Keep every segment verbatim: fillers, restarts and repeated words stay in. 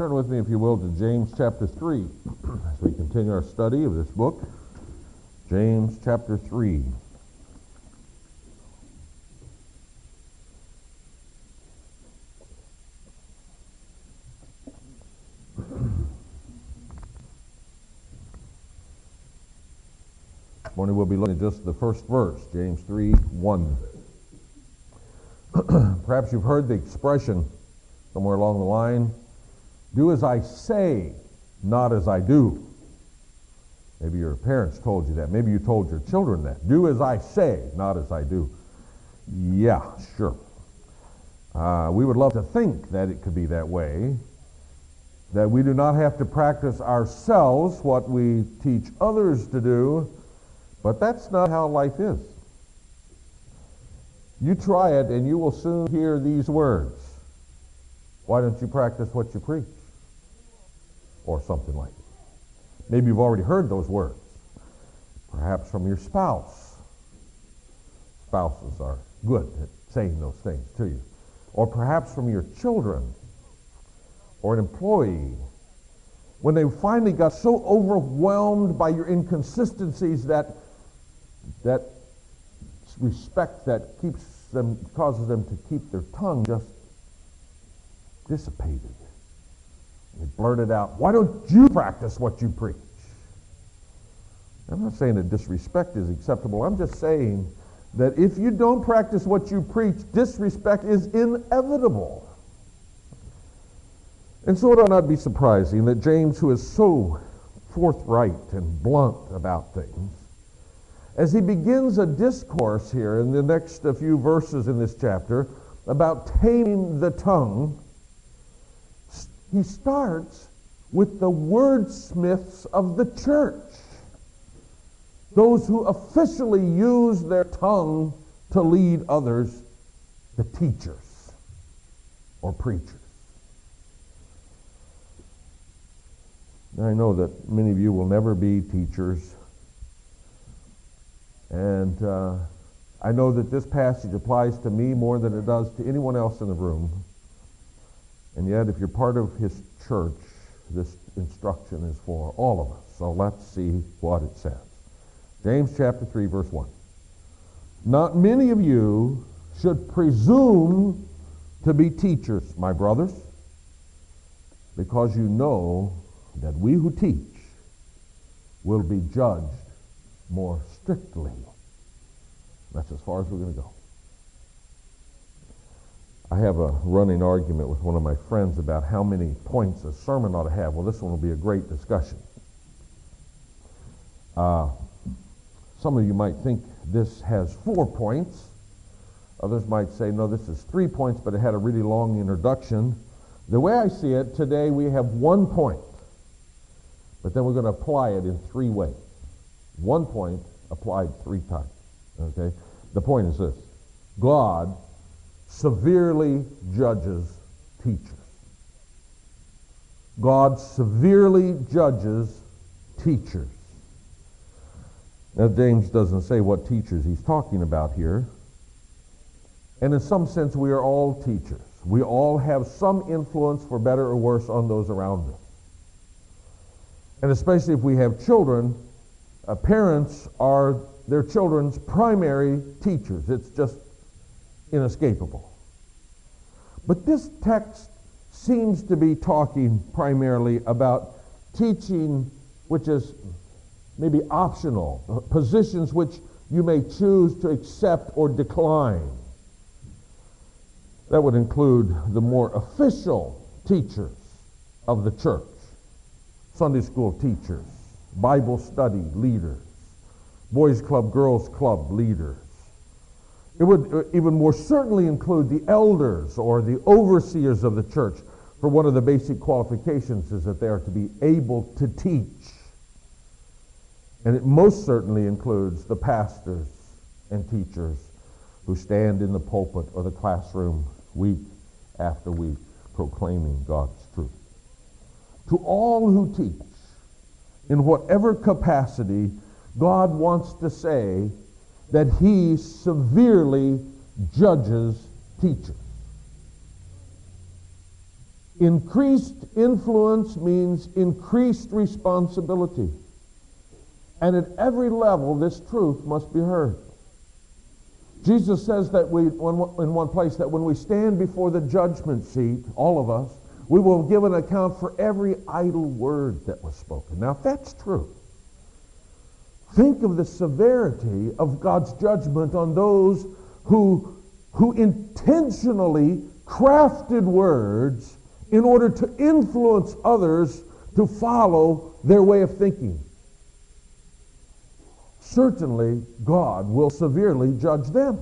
Turn with me, if you will, to James chapter three as we continue our study of this book. James chapter three. This morning we'll be looking at just the first verse, James three, one. Perhaps you've heard the expression somewhere along the line, do as I say, not as I do. Maybe your parents told you that. Maybe you told your children that. Do as I say, not as I do. Yeah, sure. Uh, we would love to think that it could be that way, that we do not have to practice ourselves what we teach others to do, but that's not how life is. You try it and you will soon hear these words. Why don't you practice what you preach? Or something like it. Maybe you've already heard those words. Perhaps from your spouse. Spouses are good at saying those things to you. Or perhaps from your children. Or an employee. When they finally got so overwhelmed by your inconsistencies that that respect that keeps them, causes them to keep their tongue just dissipated. They blurted out, why don't you practice what you preach? I'm not saying that disrespect is acceptable. I'm just saying that if you don't practice what you preach, disrespect is inevitable. And so it ought not be surprising that James, who is so forthright and blunt about things, as he begins a discourse here in the next few verses in this chapter about taming the tongue, he starts with the wordsmiths of the church, those who officially use their tongue to lead others, the teachers or preachers. Now, I know that many of you will never be teachers, and uh, I know that this passage applies to me more than it does to anyone else in the room. And yet, if you're part of his church, this instruction is for all of us. So let's see what it says. James chapter three, verse one. Not many of you should presume to be teachers, my brothers, because you know that we who teach will be judged more strictly. That's as far as we're going to go. I have a running argument with one of my friends about how many points a sermon ought to have. Well, this one will be a great discussion. Uh, some of you might think this has four points. Others might say, no, this is three points, but it had a really long introduction. The way I see it, today we have one point, but then we're going to apply it in three ways. One point applied three times. Okay? The point is this. God severely judges teachers. God severely judges teachers. Now, James doesn't say what teachers he's talking about here. And in some sense, we are all teachers. We all have some influence, for better or worse, on those around us. And especially if we have children, uh, parents are their children's primary teachers. It's just inescapable. But this text seems to be talking primarily about teaching which is maybe optional, positions which you may choose to accept or decline. That would include the more official teachers of the church, Sunday school teachers, Bible study leaders, boys club, girls club leaders. It would even more certainly include the elders or the overseers of the church, for one of the basic qualifications is that they are to be able to teach. And it most certainly includes the pastors and teachers who stand in the pulpit or the classroom week after week proclaiming God's truth. To all who teach, in whatever capacity, God wants to say that he severely judges teachers. Increased influence means increased responsibility. And at every level, this truth must be heard. Jesus says that we, in one place, that when we stand before the judgment seat, all of us, we will give an account for every idle word that was spoken. Now, if that's true, think of the severity of God's judgment on those who, who intentionally crafted words in order to influence others to follow their way of thinking. Certainly, God will severely judge them.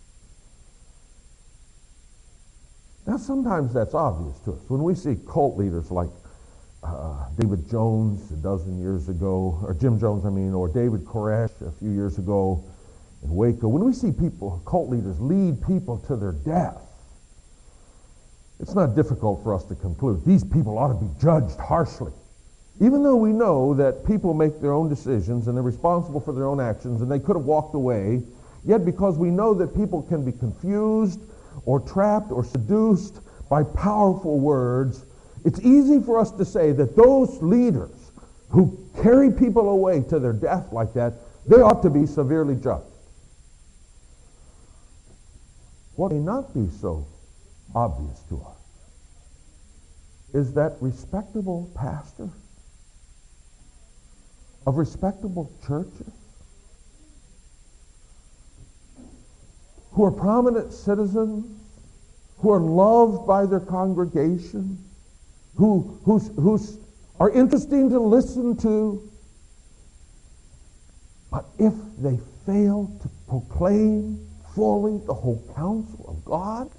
Now, sometimes that's obvious to us. When we see cult leaders like uh, David Jones a dozen years ago, or Jim Jones, I mean, or David Koresh a few years ago in Waco, when we see people, cult leaders, lead people to their death, it's not difficult for us to conclude these people ought to be judged harshly. Even though we know that people make their own decisions and they're responsible for their own actions and they could have walked away, yet because we know that people can be confused or trapped or seduced by powerful words, it's easy for us to say that those leaders who carry people away to their death like that, they ought to be severely judged. What may not be so obvious to us is that respectable pastors of respectable churches who are prominent citizens, who are loved by their congregation, who who's, who's are interesting to listen to, but if they fail to proclaim fully the whole counsel of God,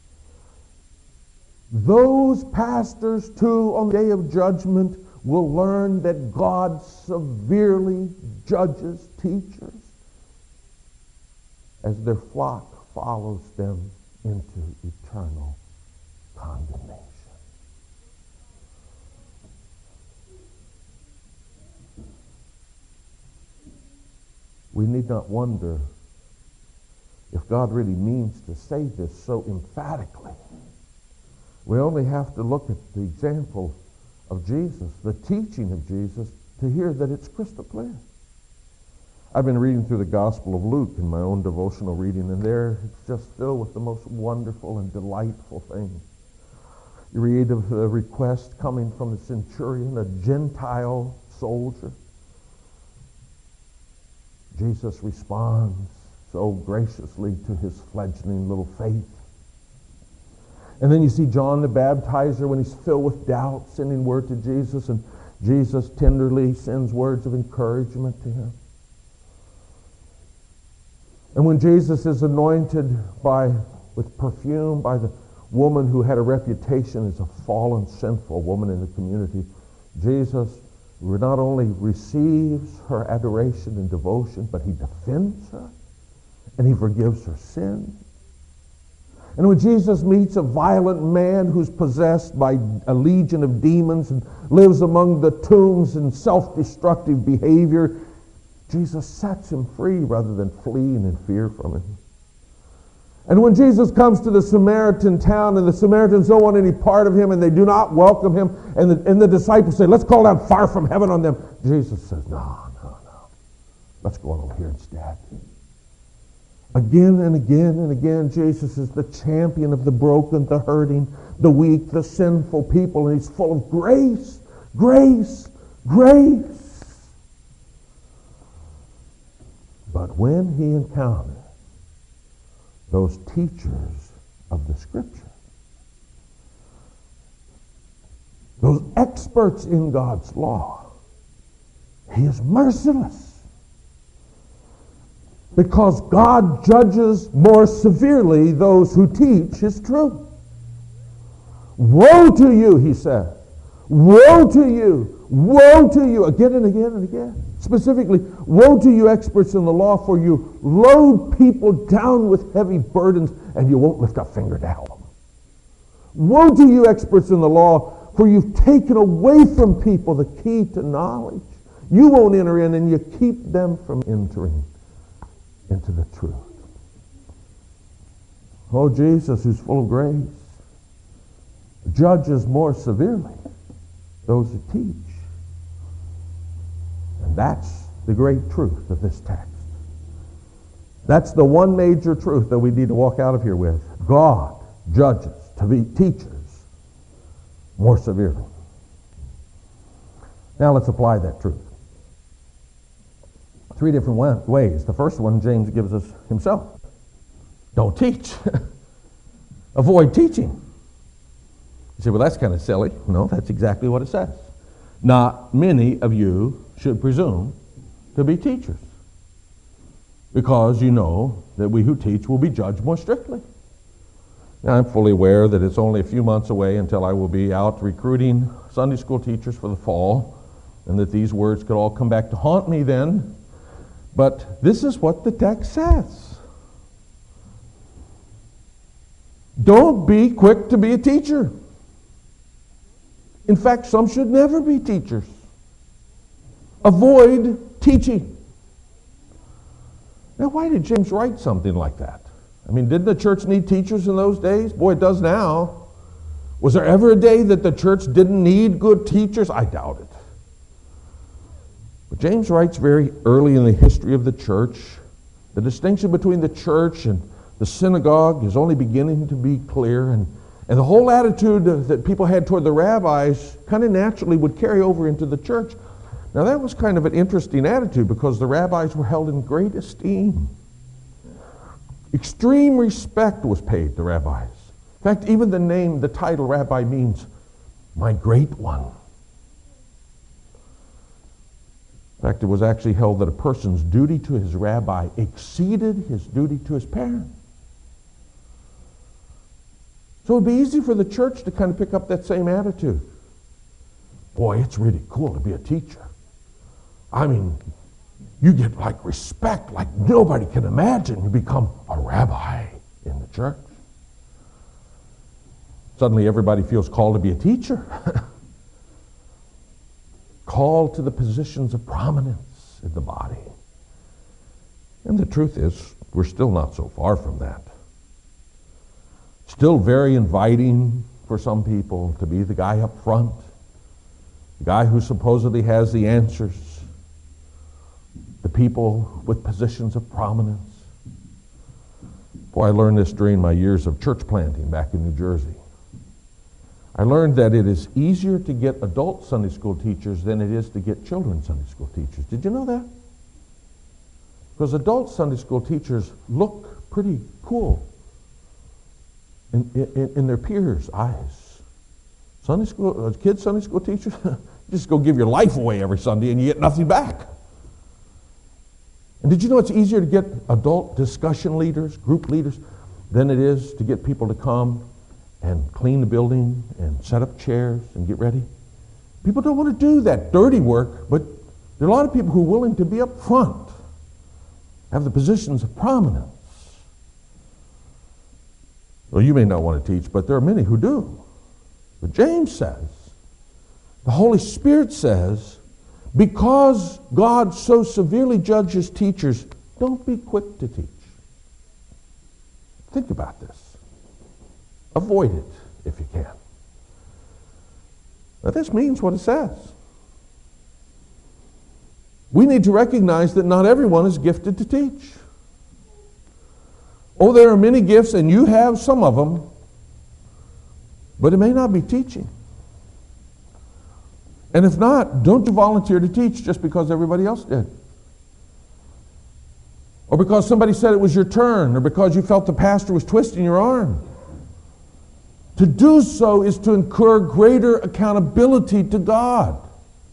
those pastors too on the day of judgment will learn that God severely judges teachers as their flock follows them into eternal condemnation. We need not wonder if God really means to say this so emphatically. We only have to look at the example of Jesus, the teaching of Jesus, to hear that it's crystal clear. I've been reading through the Gospel of Luke in my own devotional reading, and there it's just filled with the most wonderful and delightful things. You read of the request coming from the centurion, a Gentile soldier. Jesus responds so graciously to his fledgling little faith. And then you see John the Baptizer when he's filled with doubt, sending word to Jesus, and Jesus tenderly sends words of encouragement to him. And when Jesus is anointed by with perfume by the woman who had a reputation as a fallen, sinful woman in the community, Jesus not only receives her adoration and devotion, but he defends her and he forgives her sin. And when Jesus meets a violent man who's possessed by a legion of demons and lives among the tombs in self-destructive behavior, Jesus sets him free rather than fleeing in fear from him. And when Jesus comes to the Samaritan town and the Samaritans don't want any part of him and they do not welcome him, and the, and the disciples say, let's call down fire from heaven on them, Jesus says, no, no, no. Let's go on over here instead. Again and again and again, Jesus is the champion of the broken, the hurting, the weak, the sinful people, and he's full of grace, grace, grace. But when he encounters those teachers of the Scripture, those experts in God's law, he is merciless. Because God judges more severely those who teach his truth. Woe to you, he said. Woe to you. Woe to you. Again and again and again. Specifically, woe to you experts in the law, for you load people down with heavy burdens and you won't lift a finger to help them. Woe to you experts in the law, for you've taken away from people the key to knowledge. You won't enter in and you keep them from entering into the truth. Oh, Jesus, who's full of grace, judges more severely those who teach. And that's the great truth of this text. That's the one major truth that we need to walk out of here with. God judges to be teachers more severely. Now let's apply that truth. Three different ways. The first one James gives us himself. Don't teach. Avoid teaching. You say, well, that's kind of silly. No, that's exactly what it says. Not many of you should presume to be teachers, because you know that we who teach will be judged more strictly. Now, I'm fully aware that it's only a few months away until I will be out recruiting Sunday school teachers for the fall, and that these words could all come back to haunt me then. But this is what the text says. Don't be quick to be a teacher. In fact, some should never be teachers. Avoid teaching. Now, why did James write something like that? I mean, didn't the church need teachers in those days? Boy, it does now. Was there ever a day that the church didn't need good teachers? I doubt it. But James writes very early in the history of the church. The distinction between the church and the synagogue is only beginning to be clear, and, and the whole attitude that people had toward the rabbis kind of naturally would carry over into the church. Now, that was kind of an interesting attitude, because the rabbis were held in great esteem. Extreme respect was paid to rabbis. In fact, even the name, the title rabbi means my great one. In fact, it was actually held that a person's duty to his rabbi exceeded his duty to his parent. So it would be easy for the church to kind of pick up that same attitude. Boy, it's really cool to be a teacher. I mean, you get like respect like nobody can imagine. You become a rabbi in the church. Suddenly everybody feels called to be a teacher. Called to the positions of prominence in the body. And the truth is, we're still not so far from that. Still very inviting for some people to be the guy up front, the guy who supposedly has the answers, the people with positions of prominence. Boy, I learned this during my years of church planting back in New Jersey. I learned that it is easier to get adult Sunday school teachers than it is to get children's Sunday school teachers. Did you know that? Because adult Sunday school teachers look pretty cool in, in, in their peers' eyes. Sunday school, uh, kids Sunday school teachers, you just go give your life away every Sunday and you get nothing back. And did you know it's easier to get adult discussion leaders, group leaders, than it is to get people to come and clean the building and set up chairs and get ready? People don't want to do that dirty work, but there are a lot of people who are willing to be up front, have the positions of prominence. Well, you may not want to teach, but there are many who do. But James says, the Holy Spirit says, because God so severely judges teachers, don't be quick to teach. Think about this. Avoid it if you can. Now, this means what it says. We need to recognize that not everyone is gifted to teach. Oh, there are many gifts, and you have some of them, but it may not be teaching. And if not, don't you volunteer to teach just because everybody else did. Or because somebody said it was your turn, or because you felt the pastor was twisting your arm. To do so is to incur greater accountability to God.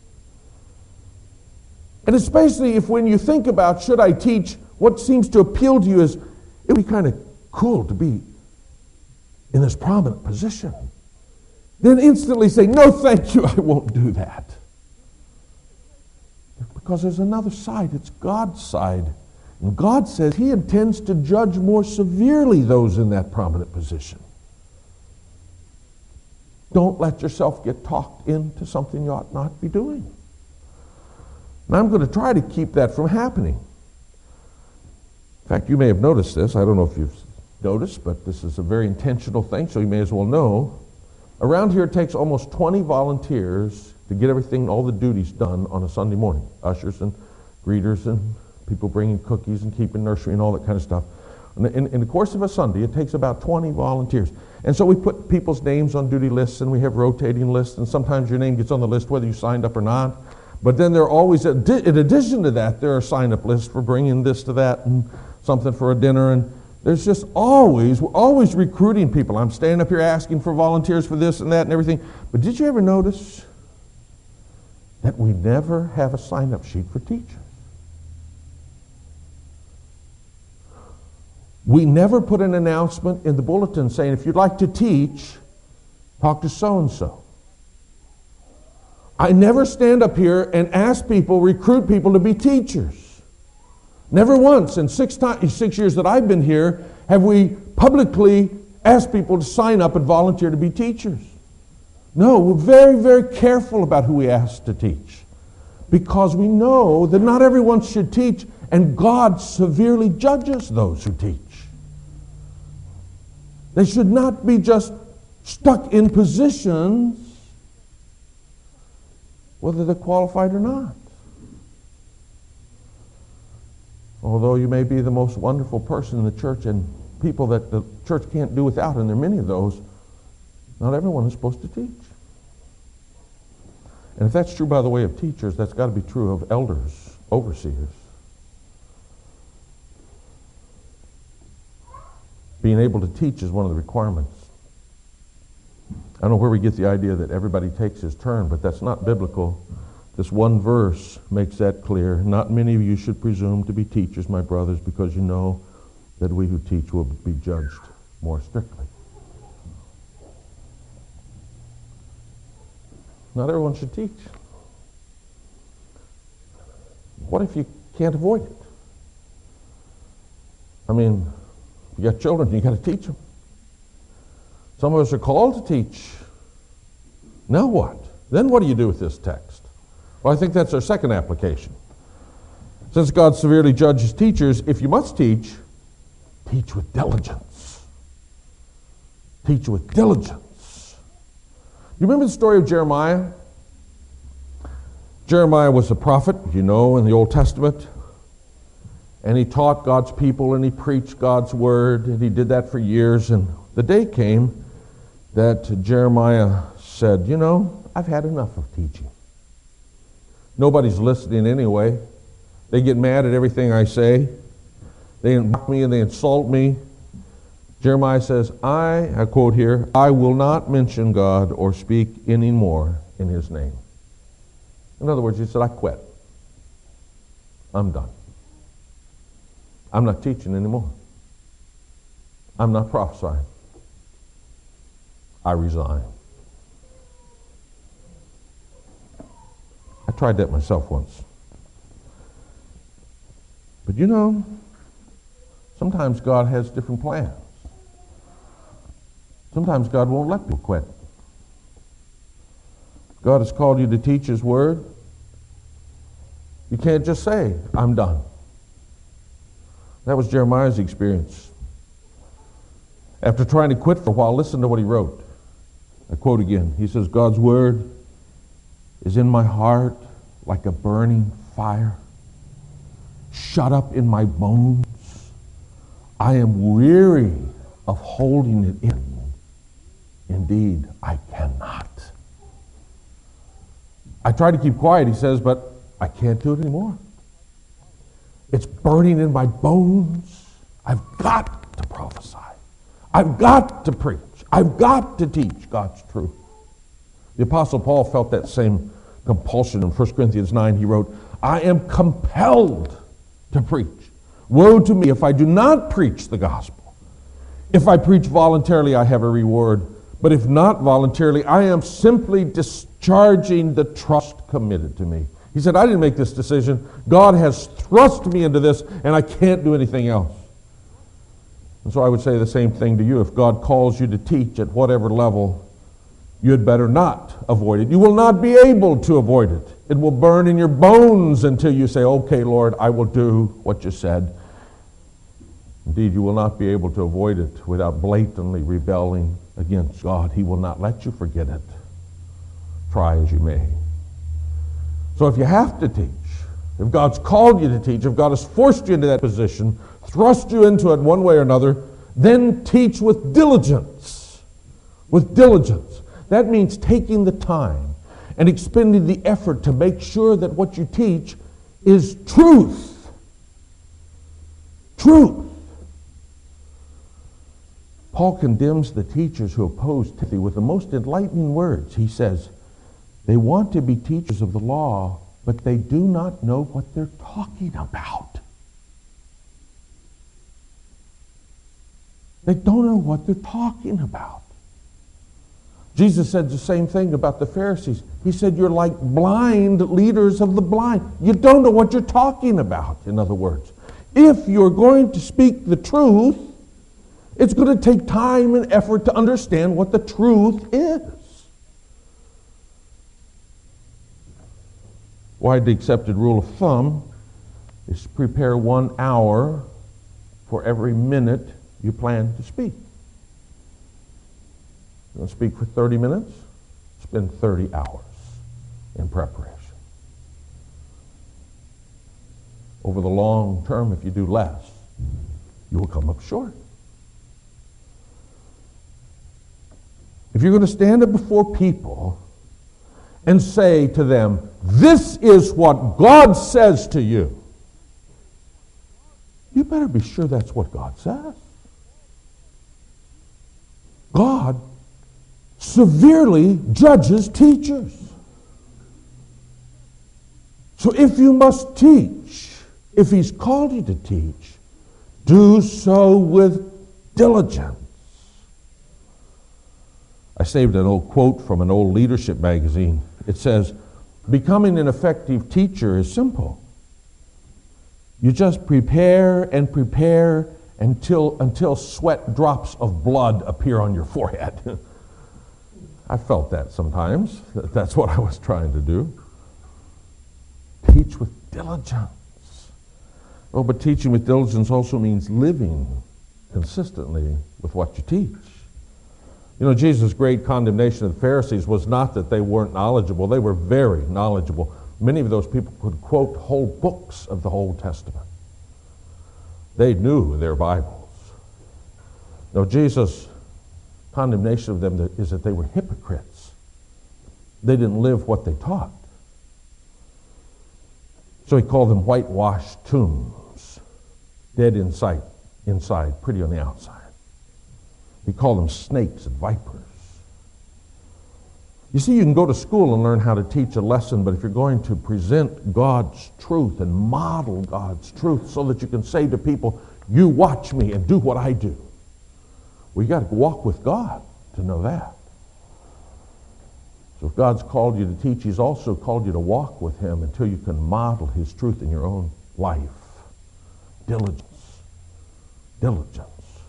And especially if when you think about, should I teach, what seems to appeal to you is, it would be kind of cool to be in this prominent position. Then instantly say, no, thank you, I won't do that. Because there's another side. It's God's side. And God says He intends to judge more severely those in that prominent position. Don't let yourself get talked into something you ought not be doing. And I'm going to try to keep that from happening. In fact, you may have noticed this. I don't know if you've noticed, but this is a very intentional thing, so you may as well know. Around here, it takes almost twenty volunteers to get everything, all the duties done on a Sunday morning. Ushers and greeters and people bringing cookies and keeping nursery and all that kind of stuff. In, in, in the course of a Sunday, it takes about twenty volunteers. And so we put people's names on duty lists, and we have rotating lists, and sometimes your name gets on the list whether you signed up or not. But then there are always, in addition to that, there are sign-up lists for bringing this to that and something for a dinner. And there's just always, we're always recruiting people. I'm standing up here asking for volunteers for this and that and everything. But did you ever notice that we never have a sign-up sheet for teachers? We never put an announcement in the bulletin saying, if you'd like to teach, talk to so-and-so. I never stand up here and ask people, recruit people to be teachers. Never once in six, time, six years that I've been here have we publicly asked people to sign up and volunteer to be teachers. No, we're very, very careful about who we ask to teach, because we know that not everyone should teach, and God severely judges those who teach. They should not be just stuck in positions whether they're qualified or not. Although you may be the most wonderful person in the church and people that the church can't do without, and there are many of those, not everyone is supposed to teach. And if that's true, by the way, of teachers, that's got to be true of elders, overseers. Being able to teach is one of the requirements. I don't know where we get the idea that everybody takes his turn, but that's not biblical. This one verse makes that clear. Not many of you should presume to be teachers, my brothers, because you know that we who teach will be judged more strictly. Not everyone should teach. What if you can't avoid it? I mean, you got children, you got to teach them. Some of us are called to teach. Now what? Then what do you do with this text? Well, I think that's our second application. Since God severely judges teachers, if you must teach, teach with diligence. Teach with diligence. You remember the story of Jeremiah? Jeremiah was a prophet, you know, in the Old Testament. And he taught God's people and he preached God's word, and he did that for years. And the day came that Jeremiah said, you know, I've had enough of teaching. Nobody's listening anyway. They get mad at everything I say. They mock me and they insult me. Jeremiah says, I, I quote here, I will not mention God or speak anymore in his name. In other words, he said, I quit. I'm done. I'm not teaching anymore. I'm not prophesying. I resign. I tried that myself once. But you know, sometimes God has different plans. Sometimes God won't let people quit. God has called you to teach his word. You can't just say, I'm done. That was Jeremiah's experience. After trying to quit for a while, listen to what he wrote. I quote again. He says, God's word is in my heart like a burning fire, shut up in my bones. I am weary of holding it in. Indeed, I cannot. I try to keep quiet, he says, but I can't do it anymore. It's burning in my bones. I've got to prophesy. I've got to preach. I've got to teach God's truth. The Apostle Paul felt that same compulsion. In First Corinthians nine, he wrote, I am compelled to preach. Woe to me if I do not preach the gospel. If I preach voluntarily, I have a reward. But if not voluntarily, I am simply discharging the trust committed to me. He said, I didn't make this decision. God has thrust me into this, and I can't do anything else. And so I would say the same thing to you. If God calls you to teach at whatever level, you had better not avoid it. You will not be able to avoid it. It will burn in your bones until you say, okay, Lord, I will do what you said. Indeed, you will not be able to avoid it without blatantly rebelling against God. He will not let you forget it, try as you may. So if you have to teach, if God's called you to teach, if God has forced you into that position, thrust you into it one way or another, then teach with diligence. With diligence. That means taking the time and expending the effort to make sure that what you teach is truth. Truth. Paul condemns the teachers who oppose Timothy with the most enlightening words. He says, they want to be teachers of the law, but they do not know what they're talking about. They don't know what they're talking about. Jesus said the same thing about the Pharisees. He said, you're like blind leaders of the blind. You don't know what you're talking about, in other words. If you're going to speak the truth, it's going to take time and effort to understand what the truth is. Widely accepted rule of thumb is prepare one hour for every minute you plan to speak. You want to speak for thirty minutes? Spend thirty hours in preparation. Over the long term, if you do less, you will come up short. If you're going to stand up before people and say to them, this is what God says to you, you better be sure that's what God says. God severely judges teachers. So if you must teach, if He's called you to teach, do so with diligence. I saved an old quote from an old leadership magazine. It says, becoming an effective teacher is simple. You just prepare and prepare until, until sweat drops of blood appear on your forehead. I felt that sometimes. That's what I was trying to do. Teach with diligence. Oh, but teaching with diligence also means living consistently with what you teach. You know, Jesus' great condemnation of the Pharisees was not that they weren't knowledgeable. They were very knowledgeable. Many of those people could quote whole books of the Old Testament. They knew their Bibles. No, Jesus' condemnation of them is that they were hypocrites. They didn't live what they taught. So he called them whitewashed tombs, dead inside, inside, pretty on the outside. He called them snakes and vipers. You see, you can go to school and learn how to teach a lesson, but if you're going to present God's truth and model God's truth so that you can say to people, you watch me and do what I do, well, you got to walk with God to know that. So if God's called you to teach, He's also called you to walk with Him until you can model His truth in your own life. Diligence. Diligence.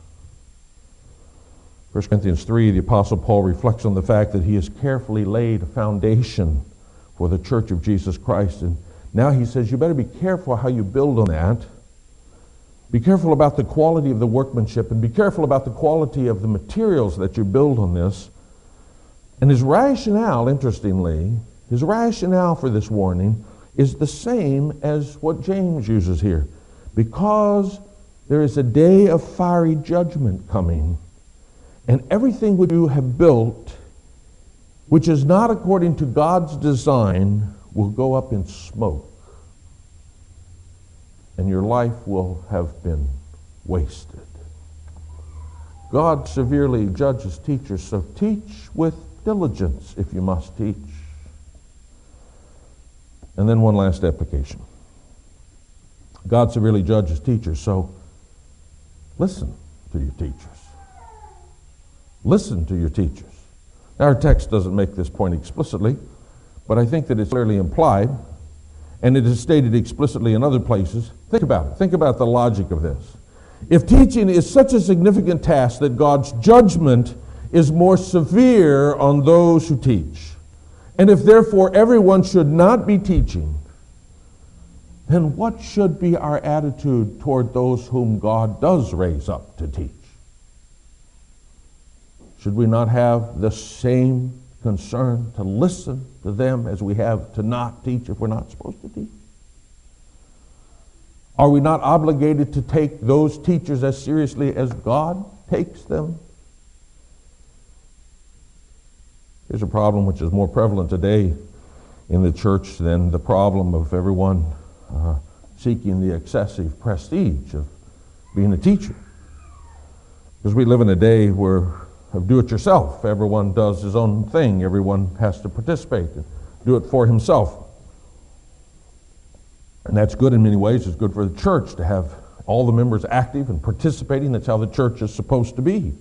First Corinthians three, the Apostle Paul reflects on the fact that he has carefully laid a foundation for the church of Jesus Christ. And now he says, you better be careful how you build on that. Be careful about the quality of the workmanship, and be careful about the quality of the materials that you build on this. And his rationale, interestingly, his rationale for this warning is the same as what James uses here. Because there is a day of fiery judgment coming, and everything which you have built, which is not according to God's design, will go up in smoke. And your life will have been wasted. God severely judges teachers, so teach with diligence if you must teach. And then one last application. God severely judges teachers, so listen to your teachers. Listen to your teachers. Now, our text doesn't make this point explicitly, but I think that it's clearly implied, and it is stated explicitly in other places. Think about it. Think about the logic of this. If teaching is such a significant task that God's judgment is more severe on those who teach, and if therefore everyone should not be teaching, then what should be our attitude toward those whom God does raise up to teach? Should we not have the same concern to listen to them as we have to not teach if we're not supposed to teach? Are we not obligated to take those teachers as seriously as God takes them? Here's a problem which is more prevalent today in the church than the problem of everyone uh, seeking the excessive prestige of being a teacher. Because we live in a day where of do-it-yourself. Everyone does his own thing. Everyone has to participate and do it for himself. And that's good in many ways. It's good for the church to have all the members active and participating. That's how the church is supposed to be.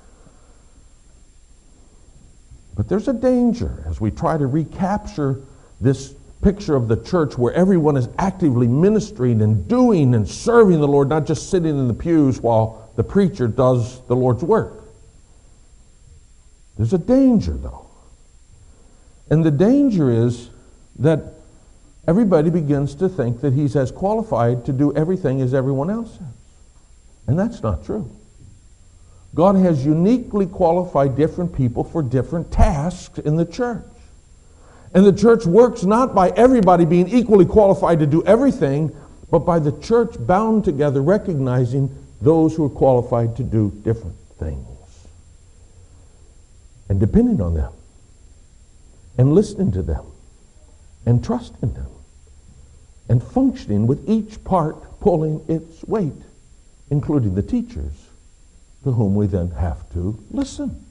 But there's a danger as we try to recapture this picture of the church where everyone is actively ministering and doing and serving the Lord, not just sitting in the pews while the preacher does the Lord's work. There's a danger, though. And the danger is that everybody begins to think that he's as qualified to do everything as everyone else is. And that's not true. God has uniquely qualified different people for different tasks in the church. And the church works not by everybody being equally qualified to do everything, but by the church bound together, recognizing those who are qualified to do different things. And depending on them, and listening to them, and trusting them, and functioning with each part pulling its weight, including the teachers, to whom we then have to listen.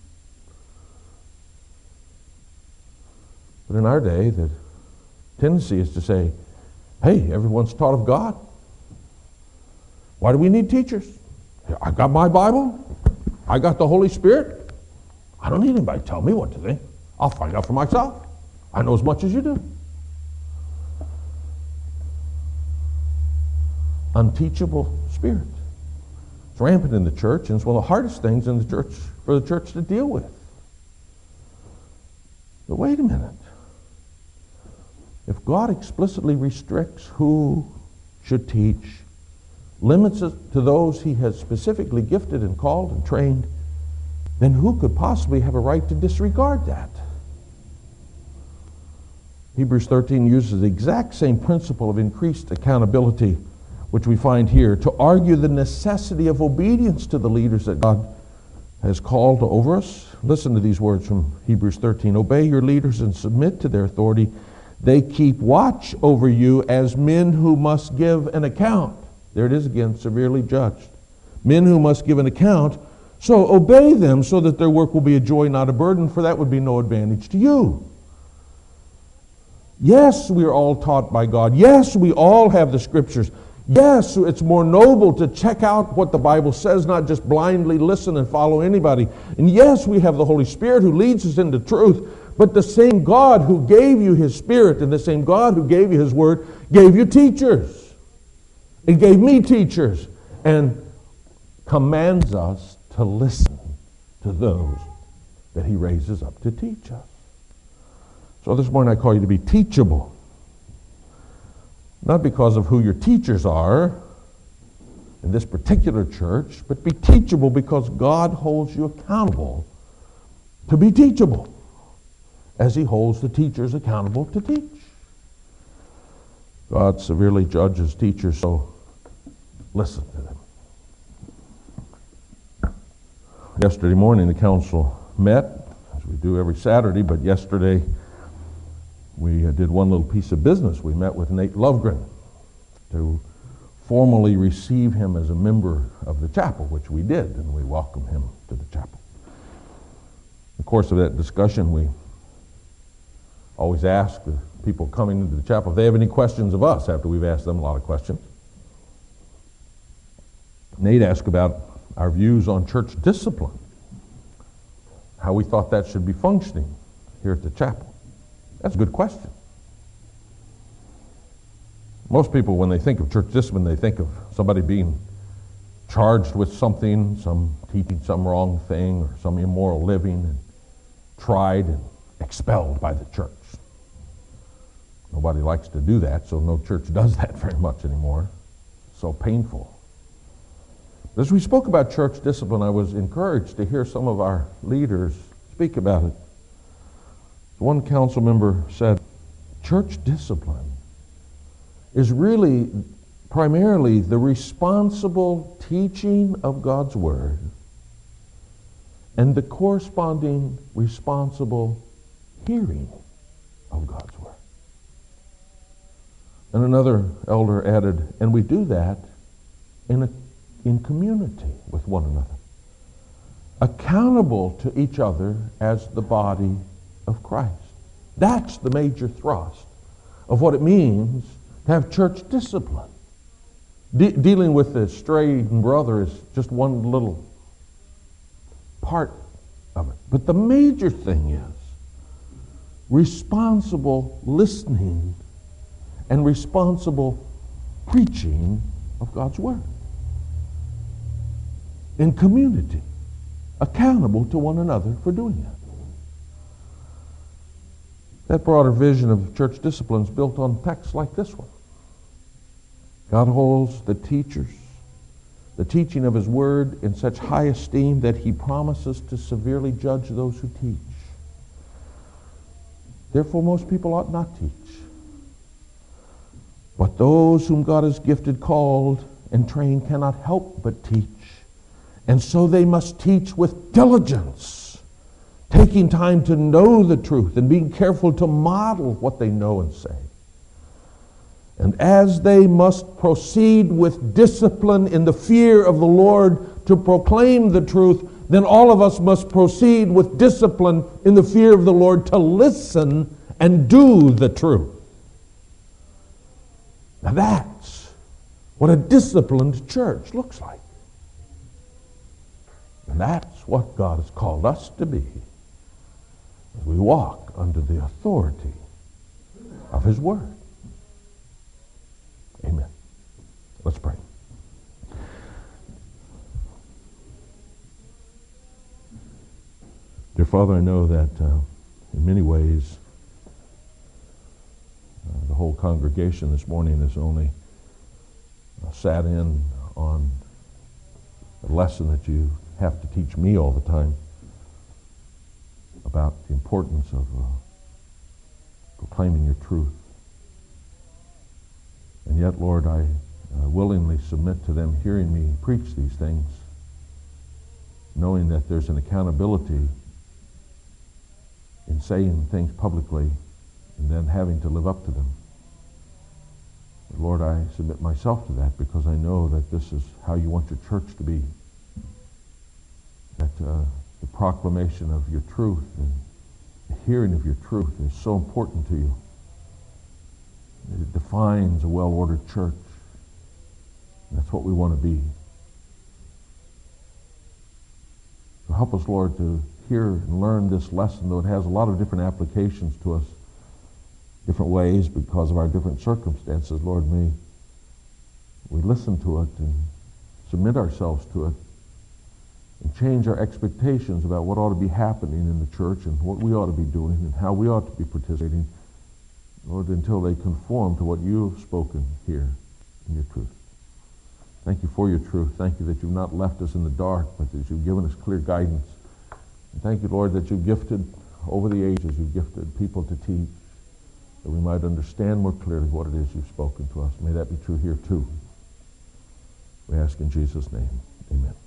But in our day, the tendency is to say, hey, everyone's taught of God. Why do we need teachers? I've got my Bible. I got the Holy Spirit. I don't need anybody to tell me what to think. I'll find out for myself. I know as much as you do. Unteachable spirit. It's rampant in the church, and it's one of the hardest things in the church for the church to deal with. But wait a minute. If God explicitly restricts who should teach, limits it to those he has specifically gifted and called and trained, then who could possibly have a right to disregard that? Hebrews thirteen uses the exact same principle of increased accountability which we find here to argue the necessity of obedience to the leaders that God has called over us. Listen to these words from Hebrews thirteen. Obey your leaders and submit to their authority. They keep watch over you as men who must give an account. There it is again, severely judged. Men who must give an account. So obey them so that their work will be a joy, not a burden, for that would be no advantage to you. Yes, we are all taught by God. Yes, we all have the Scriptures. Yes, it's more noble to check out what the Bible says, not just blindly listen and follow anybody. And yes, we have the Holy Spirit who leads us into truth, but the same God who gave you His Spirit and the same God who gave you His Word gave you teachers. It gave me teachers and commands us to listen to those that He raises up to teach us. So this morning I call you to be teachable. Not because of who your teachers are in this particular church, but be teachable because God holds you accountable to be teachable, as He holds the teachers accountable to teach. God severely judges teachers, so listen to them. Yesterday morning the council met, as we do every Saturday, but yesterday we did one little piece of business. We met with Nate Lovegren to formally receive him as a member of the chapel, which we did, and we welcomed him to the chapel. In the course of that discussion, we always ask the people coming into the chapel if they have any questions of us after we've asked them a lot of questions. Nate asked about our views on church discipline, how we thought that should be functioning here at the chapel. That's a good question. Most people, when they think of church discipline, they think of somebody being charged with something, some teaching some wrong thing, or some immoral living, and tried and expelled by the church. Nobody likes to do that, so no church does that very much anymore. So painful. As we spoke about church discipline, I was encouraged to hear some of our leaders speak about it. One council member said, church discipline is really primarily the responsible teaching of God's Word and the corresponding responsible hearing of God's Word. And another elder added, and we do that in a, in community with one another, accountable to each other as the body of Christ. That's the major thrust of what it means to have church discipline. De- dealing with the straying brother is just one little part of it. But the major thing is responsible listening and responsible preaching of God's Word. In community, accountable to one another for doing it. That broader vision of church discipline is built on texts like this one. God holds the teachers, the teaching of His Word in such high esteem that He promises to severely judge those who teach. Therefore, most people ought not teach. But those whom God has gifted, called, and trained cannot help but teach. And so they must teach with diligence, taking time to know the truth and being careful to model what they know and say. And as they must proceed with discipline in the fear of the Lord to proclaim the truth, then all of us must proceed with discipline in the fear of the Lord to listen and do the truth. Now that's what a disciplined church looks like. And that's what God has called us to be as we walk under the authority of His Word. Amen. Let's pray. Dear Father, I know that uh, in many ways uh, the whole congregation this morning has only uh, sat in on the lesson that you have to teach me all the time about the importance of uh, proclaiming your truth. And yet, Lord, I uh, willingly submit to them hearing me preach these things, knowing that there's an accountability in saying things publicly and then having to live up to them. But Lord, I submit myself to that because I know that this is how you want your church to be. That uh, the proclamation of your truth and the hearing of your truth is so important to you. It defines a well-ordered church. And that's what we want to be. So help us, Lord, to hear and learn this lesson, though it has a lot of different applications to us, different ways because of our different circumstances. Lord, may we listen to it and submit ourselves to it and change our expectations about what ought to be happening in the church and what we ought to be doing and how we ought to be participating, Lord, until they conform to what you have spoken here in your truth. Thank you for your truth. Thank you that you've not left us in the dark, but that you've given us clear guidance. And thank you, Lord, that you've gifted, over the ages, you've gifted people to teach, that we might understand more clearly what it is you've spoken to us. May that be true here, too. We ask in Jesus' name. Amen.